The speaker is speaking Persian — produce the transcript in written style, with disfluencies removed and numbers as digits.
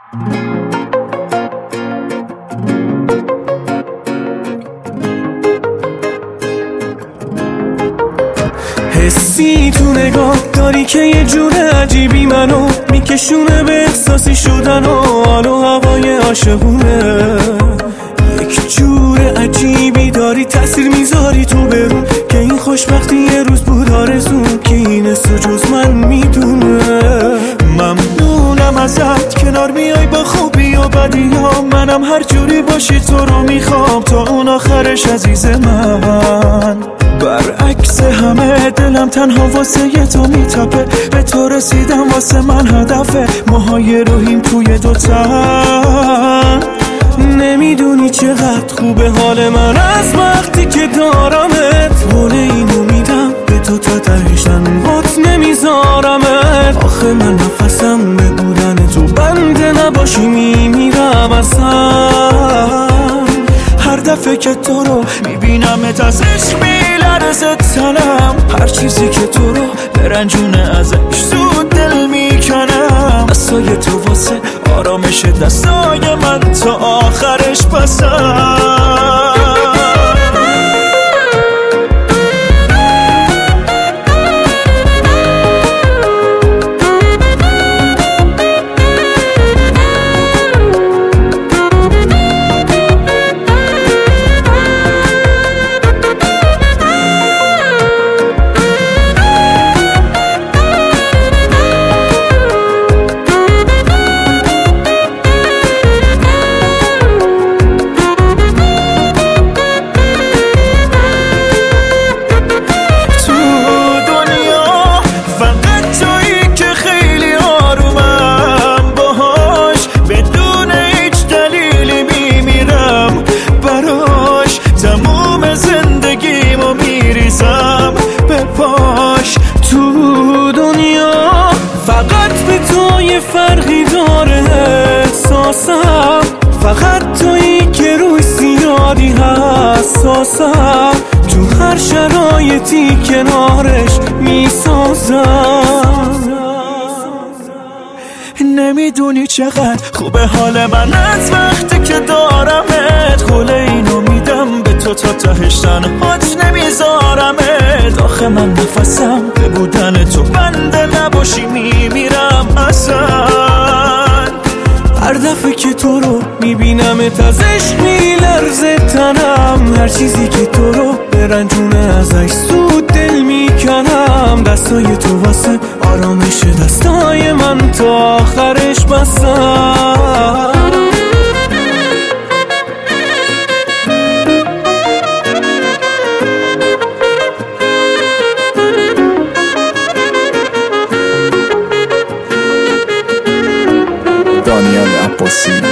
حسی تو نگاه داری که یه جور عجیبی منو میکشونه به احساسی شدن و حال و هوای عاشقونه. یک جور عجیبی داری تاثیر میذاری تو برون که این خوشبختی یه روز بود آرزو که این اسو جز من میدونه. ممنونم ازت کنار میای با خوبی و بدی ها، منم هر جوری باشی تو رو میخوام تا اون آخرش عزیز من. برعکس همه دلم تنها واسه یه تو میتپه، به تو رسیدم واسه من هدفه، ماهای روحیم توی دو تن. نمیدونی چقدر خوبه حال من از وقتی که دارمت، حال اینو میدم به تو تا تهشن هات نمیذارمت. آخه من نفسم به بودن تو بنده نباشی میمیرم اصلا. هر دفعه که تو رو میبینمت از عشق میلرزه تنم، هر چیزی که تو رو برنجونه ازش زود دل میکنم. دستای تو واسه آرامش دستای من تا آخرش پسم. تو دنیا فقط به تو یه فرقی داره احساسم، فقط تویی که روی زیادی حساسم، تو هر شرایطی کنارش میسازم. نمیدونی چقدر خوبه حال من از وقتی که دارمت، خل اینو میدم به تو تا تهشتن هات نمیذارمت. آخه من نفسم به بودن تو بنده نباشی میمیرم اصلا. هر دفعه که تو رو میبینمت از عشق میلرزه تنم، هر چیزی که تو رو برنجونه ازش زود دل میکنم. دستای تو واسه آرامش دستای من تا آخرش بسم. دانیال عباسی